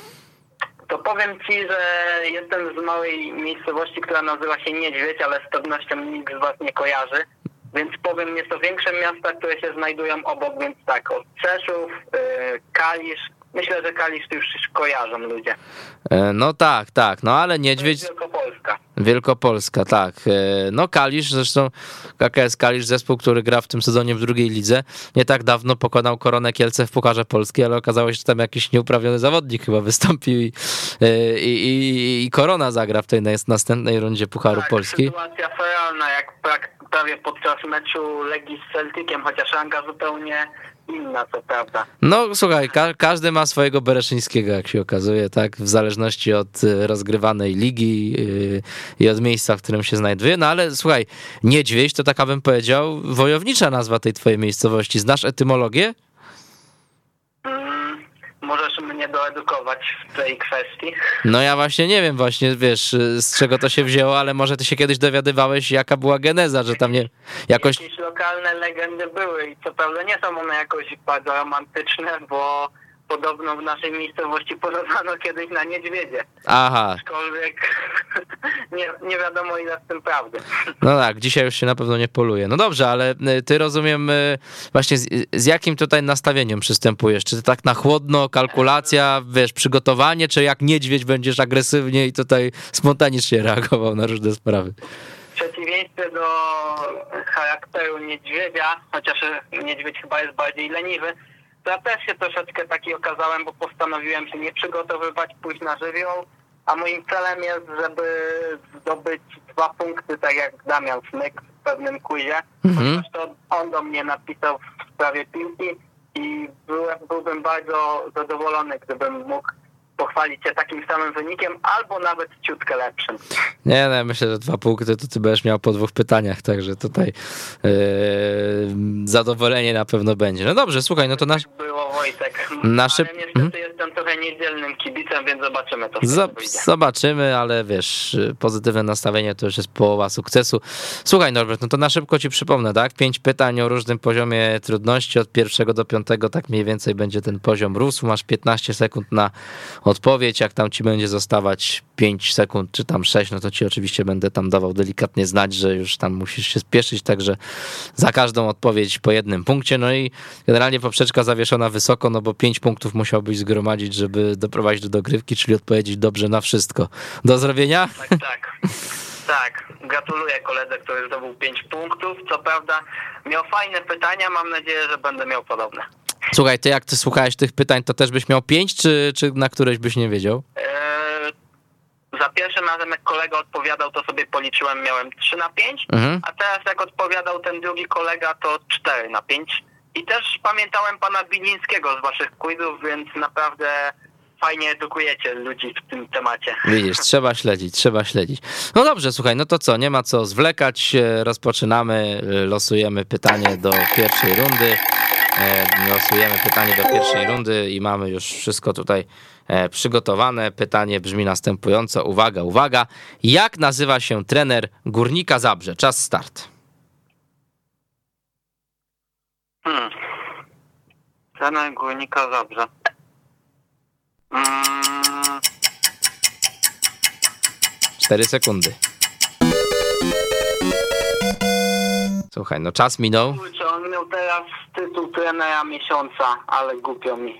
To powiem ci, że jestem z małej miejscowości, która nazywa się Niedźwiedź, ale z pewnością nikt z was nie kojarzy. Więc powiem nieco większe miasta, które się znajdują obok, więc tak, od Rzeszów, yy, Kalisz. Myślę, że Kalisz to już kojarzą ludzie. No tak, tak, no ale Niedźwiedź... Wielkopolska. Wielkopolska, tak. No Kalisz, zresztą K K S Kalisz, zespół, który gra w tym sezonie w drugiej lidze, nie tak dawno pokonał Koronę Kielce w Pucharze Polski, ale okazało się, że tam jakiś nieuprawniony zawodnik chyba wystąpił i, i, i, i Korona zagra w tej następnej rundzie Pucharu tak, Polski. Sytuacja feralna, jak prawie podczas meczu Legii z Celticiem, chociaż ranga zupełnie inna, co prawda. No słuchaj, ka- każdy ma swojego Bereszyńskiego, jak się okazuje, tak, w zależności od rozgrywanej ligi yy, i od miejsca, w którym się znajduje, no ale słuchaj, Niedźwiedź to taka bym powiedział wojownicza nazwa tej twojej miejscowości. Znasz etymologię? Mm, możesz mnie doedukować w tej kwestii. No ja właśnie nie wiem właśnie, wiesz, z czego to się wzięło, ale może ty się kiedyś dowiadywałeś, jaka była geneza, że tam nie... jakoś... Jakieś lokalne legendy były i co prawda nie są one jakoś bardzo romantyczne, bo podobno w naszej miejscowości polowano kiedyś na niedźwiedzie. Aha. Aczkolwiek nie, nie wiadomo ile w tym prawdy. No tak, dzisiaj już się na pewno nie poluje. No dobrze, ale ty rozumiem właśnie z, z jakim tutaj nastawieniem przystępujesz? Czy ty tak na chłodno, kalkulacja, wiesz, przygotowanie, czy jak niedźwiedź będziesz agresywnie i tutaj spontanicznie reagował na różne sprawy? W przeciwieństwie do charakteru niedźwiedzia, chociaż niedźwiedź chyba jest bardziej leniwy, to ja też się troszeczkę taki okazałem, bo postanowiłem się nie przygotowywać, pójść na żywioł, a moim celem jest, żeby zdobyć dwa punkty, tak jak Damian Smyk w pewnym quizie. Mhm. To on do mnie napisał w sprawie piłki i byłem, byłbym bardzo zadowolony, gdybym mógł pochwalić się takim samym wynikiem, albo nawet ciutkę lepszym. Nie, no, myślę, że dwa punkty to ty będziesz miał po dwóch pytaniach, także tutaj yy, zadowolenie na pewno będzie. No dobrze, słuchaj, no to nasz... Było, Wojtek. Na szyb... Ale niestety mhm. jestem trochę niedzielnym kibicem, więc zobaczymy to. Z- zobaczymy, ale wiesz, pozytywne nastawienie to już jest połowa sukcesu. Słuchaj Norbert, no to na szybko ci przypomnę, tak? Pięć pytań o różnym poziomie trudności, od pierwszego do piątego, tak mniej więcej będzie ten poziom rósł. Masz piętnaście sekund na odpowiedź, jak tam ci będzie zostawać pięć sekund, czy tam sześć, no to ci oczywiście będę tam dawał delikatnie znać, że już tam musisz się spieszyć, także za każdą odpowiedź po jednym punkcie, no i generalnie poprzeczka zawieszona wysoko, no bo pięć punktów musiałbyś zgromadzić, żeby doprowadzić do dogrywki, czyli odpowiedzieć dobrze na wszystko. Do zrobienia? Tak, tak. Tak, gratuluję koledze, który zdobył pięć punktów. Co prawda miał fajne pytania, mam nadzieję, że będę miał podobne. Słuchaj, ty jak ty słuchałeś tych pytań, to też byś miał pięć, czy, czy na któreś byś nie wiedział? Eee, za pierwszym razem jak kolega odpowiadał, to sobie policzyłem, miałem trzy na pięć, Mhm. a teraz jak odpowiadał ten drugi kolega, to cztery na pięć. I też pamiętałem pana Bilińskiego z waszych quizów, więc naprawdę fajnie edukujecie ludzi w tym temacie. Widzisz, trzeba śledzić, trzeba śledzić. No dobrze, słuchaj, no to co, nie ma co zwlekać, rozpoczynamy, losujemy pytanie do pierwszej rundy, losujemy pytanie do pierwszej rundy i mamy już wszystko tutaj przygotowane. Pytanie brzmi następująco, uwaga, uwaga, jak nazywa się trener Górnika Zabrze? Czas start. Hmm. Trener Górnika Zabrze. Hmm. Cztery sekundy. Słuchaj, no czas minął. Kurczę, on miał teraz tytuł trenera miesiąca, ale głupio mi.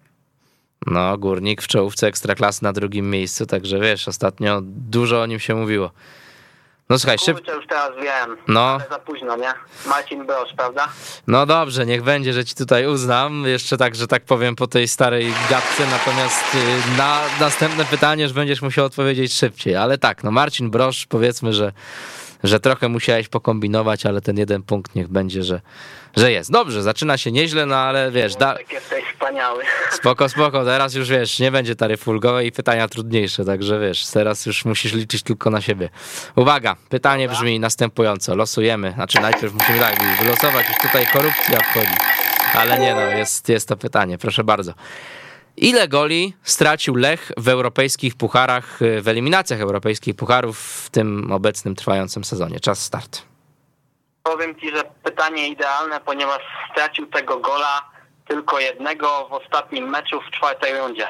No, Górnik w czołówce Ekstraklasy na drugim miejscu, także wiesz, ostatnio dużo o nim się mówiło. No słuchaj, szybko. Kurczę, już teraz wiem, No. ale za późno, nie? Marcin Brosz, prawda? No dobrze, niech będzie, że ci tutaj uznam, jeszcze tak, że tak powiem, po tej starej gadce, natomiast na następne pytanie już będziesz musiał odpowiedzieć szybciej, ale tak, no Marcin Brosz, powiedzmy, że, że trochę musiałeś pokombinować, ale ten jeden punkt niech będzie, że, że jest. Dobrze, zaczyna się nieźle, no ale wiesz, da... Tak, jesteś wspaniały. spoko, spoko, teraz już wiesz, nie będzie taryfy ulgowej i pytania trudniejsze, także wiesz, teraz już musisz liczyć tylko na siebie. Uwaga, pytanie brzmi następująco, losujemy, znaczy najpierw musimy tak wylosować, już tutaj korupcja wchodzi, ale nie no, jest, jest to pytanie, proszę bardzo. Ile goli stracił Lech w europejskich pucharach, w eliminacjach europejskich pucharów w tym obecnym trwającym sezonie? Czas start. Powiem ci, że pytanie idealne, ponieważ stracił tego gola tylko jednego w ostatnim meczu w czwartej rundzie.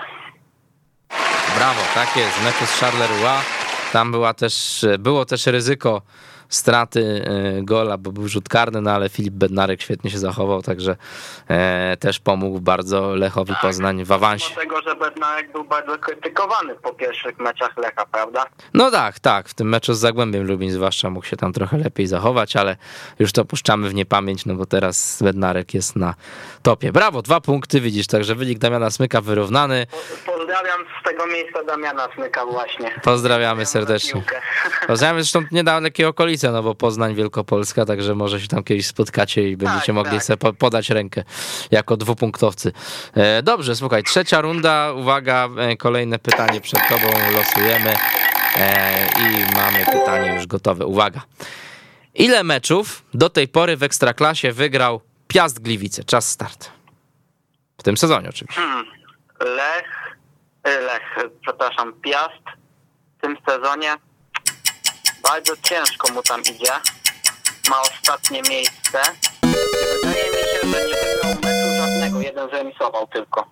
Brawo, tak jest, w meczu z Charleroi. Tam była też, było też ryzyko straty gola, bo był rzut karny, no ale Filip Bednarek świetnie się zachował, także e, też pomógł bardzo Lechowi Tak. Poznań w awansie. Dlatego, że Bednarek był bardzo krytykowany po pierwszych meczach Lecha, prawda? No tak, tak, w tym meczu z Zagłębiem Lubin zwłaszcza mógł się tam trochę lepiej zachować, ale już to puszczamy w niepamięć, no bo teraz Bednarek jest na topie. Brawo, dwa punkty, widzisz, także wynik Damiana Smyka wyrównany. Po, pozdrawiam z tego miejsca Damiana Smyka właśnie. Pozdrawiamy serdecznie. Pozdrawiamy zresztą niedalekie okolice, no bo Poznań, Wielkopolska, także może się tam kiedyś spotkacie i będziecie Tak, mogli tak. sobie po- podać rękę jako dwupunktowcy. E, Dobrze, słuchaj, trzecia runda, uwaga, e, kolejne pytanie przed tobą, losujemy e, i mamy pytanie już gotowe. Uwaga. Ile meczów do tej pory w Ekstraklasie wygrał Piast Gliwice? Czas start. W tym sezonie oczywiście. Hmm. Lech, y, Lech, przepraszam, Piast w tym sezonie bardzo ciężko mu tam idzie. Ma ostatnie miejsce. Wydaje mi się, że nie wygrał meczu żadnego, jeden zremisował tylko.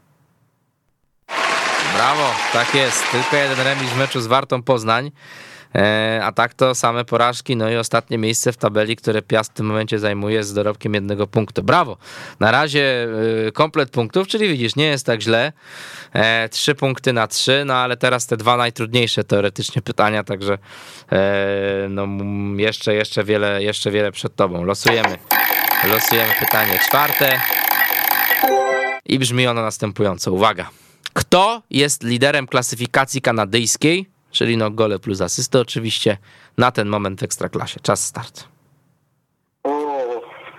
Brawo, tak jest. Tylko jeden remis w meczu z Wartą Poznań. E, a tak to same porażki, no i ostatnie miejsce w tabeli, które Piast w tym momencie zajmuje z dorobkiem jednego punktu. Brawo. Na razie e, komplet punktów, czyli widzisz, nie jest tak źle. E, trzy punkty na trzy, no ale teraz te dwa najtrudniejsze teoretycznie pytania, także e, no m, jeszcze, jeszcze wiele, jeszcze wiele przed tobą. Losujemy. Losujemy pytanie czwarte i brzmi ono następująco. Uwaga. Kto jest liderem klasyfikacji kanadyjskiej, czyli no gole plus asysty oczywiście, na ten moment w Ekstraklasie? Czas start. Uuu.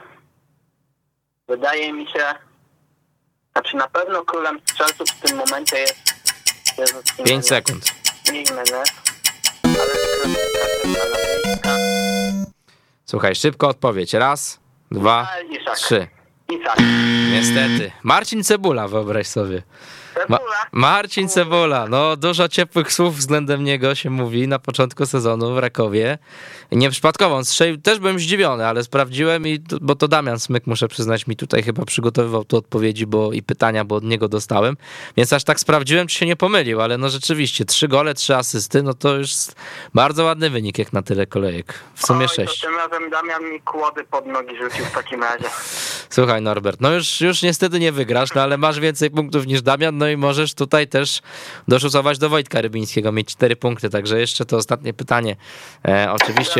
Wydaje mi się, znaczy na pewno królem strzelców w tym momencie jest Jezus pięć sekund. Jimenez, ale klasyfikacja kanadyjska. Słuchaj, szybko odpowiedź. Raz, dwa, A, Isak. trzy. Isak. Niestety. Marcin Cebula, wyobraź sobie. Ma- Marcin Cebula, no dużo ciepłych słów względem niego się mówi na początku sezonu w Rakowie. Nieprzypadkowo, on strzelił, też byłem zdziwiony, ale sprawdziłem, i bo to Damian Smyk, muszę przyznać, mi tutaj chyba przygotowywał tu odpowiedzi bo i pytania, bo od niego dostałem, więc aż tak sprawdziłem, czy się nie pomylił, ale no rzeczywiście, trzy gole, trzy asysty, no to już bardzo ładny wynik jak na tyle kolejek, w sumie Oj, sześć. To tym razem Damian mi kłody pod nogi rzucił w takim razie. Słuchaj Norbert, no już, już niestety nie wygrasz, no ale masz więcej punktów niż Damian, no i możesz tutaj też doszusować do Wojtka Rybińskiego, mieć cztery punkty, także jeszcze to ostatnie pytanie. E, oczywiście...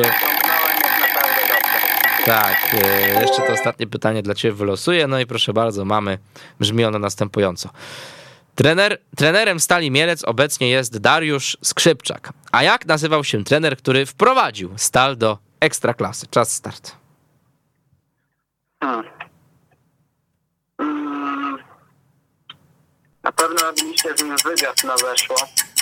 Tak, e, jeszcze to ostatnie pytanie dla ciebie wylosuję, no i proszę bardzo, mamy, brzmi ono następująco. Trener, trenerem Stali Mielec obecnie jest Dariusz Skrzypczak. A jak nazywał się trener, który wprowadził Stal do Ekstraklasy? Czas start. Hmm. Mm. Na pewno robiliście z nim wywiad na weszło,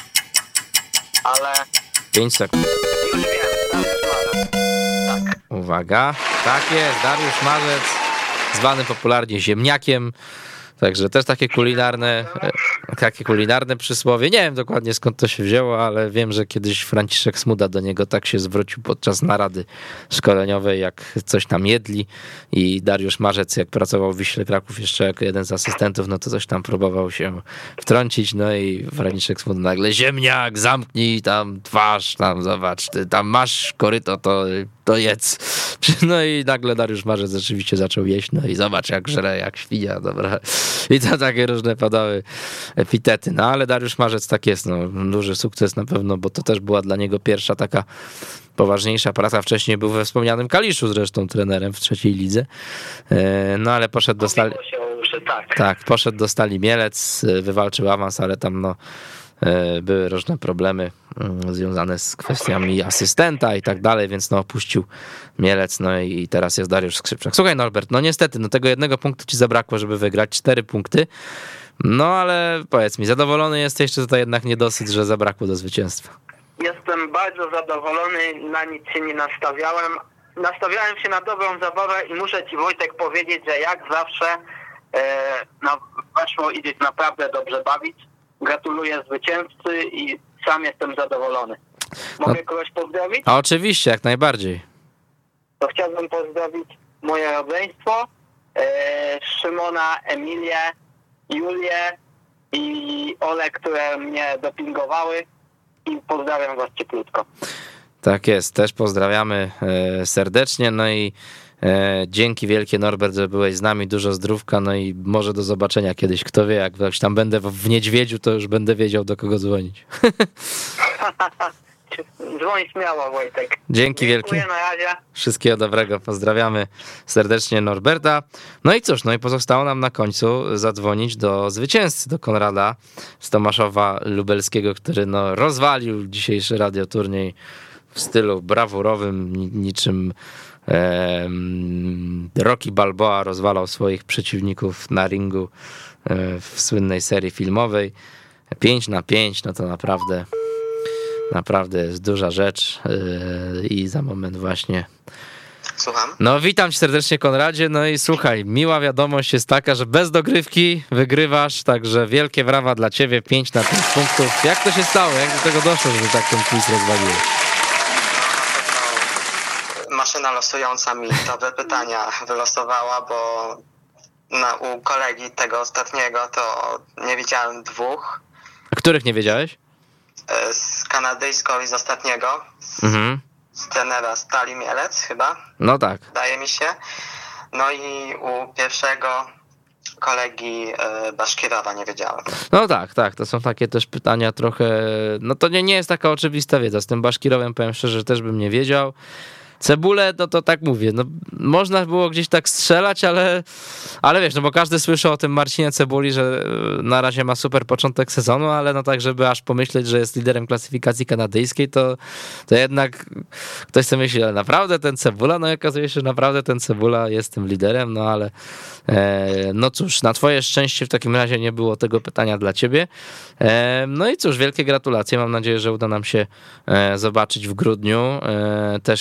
ale pięć sekund. już wiem, Dariusz Marzec. Tak. Uwaga, tak jest, Dariusz Marzec, zwany popularnie ziemniakiem, także też takie kulinarne, takie kulinarne przysłowie. Nie wiem dokładnie skąd to się wzięło, ale wiem, że kiedyś Franciszek Smuda do niego tak się zwrócił podczas narady szkoleniowej, jak coś tam jedli i Dariusz Marzec, jak pracował w Wiśle Kraków jeszcze jako jeden z asystentów, no to coś tam próbował się wtrącić, no i Franciszek Smuda nagle: ziemniak, zamknij tam twarz, tam zobacz, ty tam masz koryto, to to jedz. No i nagle Dariusz Marzec rzeczywiście zaczął jeść, no i zobacz jak żre, jak świnia, dobra. I to takie różne padały epitety, no ale Dariusz Marzec tak jest, no duży sukces na pewno, bo to też była dla niego pierwsza taka poważniejsza praca. Wcześniej był we wspomnianym Kaliszu zresztą trenerem w trzeciej lidze, no ale poszedł do Stali, Tak. tak, poszedł do Stali Mielec, wywalczył awans, ale tam no były różne problemy związane z kwestiami asystenta i tak dalej, więc no opuścił Mielec, no i teraz jest Dariusz Skrzypczak. Słuchaj Norbert, no niestety, no tego jednego punktu ci zabrakło, żeby wygrać, cztery punkty, no ale powiedz mi, zadowolony jesteś, czy tutaj jednak niedosyt, że zabrakło do zwycięstwa? Jestem bardzo zadowolony, na nic się nie nastawiałem. Nastawiałem się na dobrą zabawę i muszę ci, Wojtek, powiedzieć, że jak zawsze e, no, weszło idzie naprawdę dobrze bawić. Gratuluję zwycięzcy i sam jestem zadowolony. Mogę no. kogoś pozdrowić? A oczywiście, jak najbardziej. To chciałbym pozdrowić moje rodzeństwo, e, Szymona, Emilię, Julię i Ole, które mnie dopingowały i pozdrawiam was cieplutko. Tak jest, też pozdrawiamy serdecznie, no i dzięki wielkie Norbert, że byłeś z nami, dużo zdrówka, no i może do zobaczenia kiedyś, kto wie, jak już tam będę w Niedźwiedziu, to już będę wiedział, do kogo dzwonić. Dzwoń śmiało, Wojtek. Dzięki Dziękuję, wielkie. na razie. Wszystkiego dobrego, pozdrawiamy serdecznie Norberta. No i cóż, no i pozostało nam na końcu zadzwonić do zwycięzcy, do Konrada z Tomaszowa Lubelskiego, który no rozwalił dzisiejszy radioturniej w stylu brawurowym, niczym e, Rocky Balboa rozwalał swoich przeciwników na ringu e, w słynnej serii filmowej. pięć na pięć, no to naprawdę naprawdę jest duża rzecz yy, i za moment właśnie. Słucham? No witam cię serdecznie, Konradzie, no i słuchaj, miła wiadomość jest taka, że bez dogrywki wygrywasz, także wielkie brawa dla ciebie, pięć na pięć punktów. Jak to się stało? Jak do tego doszło, żeby tak ten quiz rozwaliłeś? Maszyna losująca mi te pytania wylosowała, bo na, u kolegi tego ostatniego to nie widziałem dwóch. Których nie wiedziałeś? Z kanadyjską i z ostatniego, Mhm. z trenera Stali Mielec chyba. No tak. Wydaje mi się. No i u pierwszego kolegi Baszkirowa nie wiedziałem. No tak, tak, to są takie też pytania trochę, no to nie, nie jest taka oczywista wiedza. Z tym Baszkirowem powiem szczerze, że też bym nie wiedział. Cebulę, no to tak mówię, no można było gdzieś tak strzelać, ale, ale wiesz, no bo każdy słyszy o tym Marcinie Cebuli, że na razie ma super początek sezonu, ale no tak, żeby aż pomyśleć, że jest liderem klasyfikacji kanadyjskiej, to, to jednak ktoś sobie myśli, ale naprawdę ten Cebula, no i okazuje się, że naprawdę ten Cebula jest tym liderem, no ale e, no cóż, na twoje szczęście w takim razie nie było tego pytania dla ciebie. E, no i cóż, wielkie gratulacje, mam nadzieję, że uda nam się e, zobaczyć w grudniu, e, też, też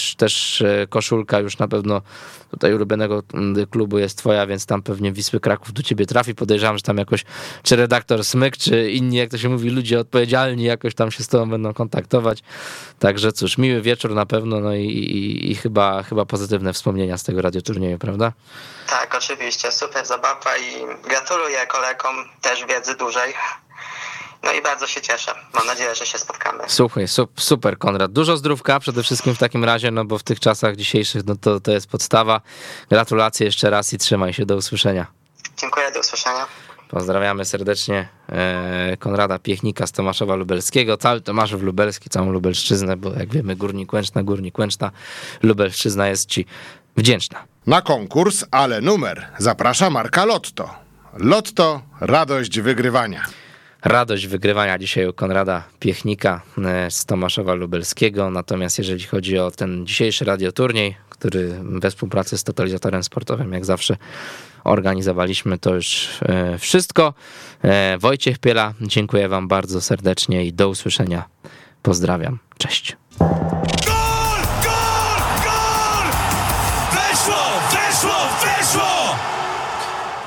też koszulka już na pewno tutaj ulubionego klubu jest twoja, więc tam pewnie Wisły Kraków do ciebie trafi. Podejrzewam, że tam jakoś czy redaktor Smyk, czy inni, jak to się mówi, ludzie odpowiedzialni jakoś tam się z tobą będą kontaktować. Także cóż, miły wieczór na pewno, no i, i, i chyba, chyba pozytywne wspomnienia z tego radioturnieju, prawda? Tak, oczywiście, super zabawa i gratuluję kolegom też wiedzy dużej. No i bardzo się cieszę. Mam nadzieję, że się spotkamy. Słuchaj, super Konrad. Dużo zdrówka przede wszystkim w takim razie, no bo w tych czasach dzisiejszych no to, to jest podstawa. Gratulacje jeszcze raz i trzymaj się. Do usłyszenia. Dziękuję, do usłyszenia. Pozdrawiamy serdecznie Konrada Piechnika z Tomaszowa Lubelskiego, cały Tomaszów Lubelski, całą Lubelszczyznę, bo jak wiemy Górnik Łęczna, Górnik Łęczna, Lubelszczyzna jest ci wdzięczna. Na konkurs, ale numer zaprasza marka Lotto. Lotto, radość wygrywania. Radość wygrywania dzisiaj u Konrada Piechnika z Tomaszowa Lubelskiego. Natomiast jeżeli chodzi o ten dzisiejszy radioturniej, który we współpracy z Totalizatorem Sportowym jak zawsze organizowaliśmy, to już wszystko. Wojciech Piela, dziękuję wam bardzo serdecznie i do usłyszenia. Pozdrawiam. Cześć.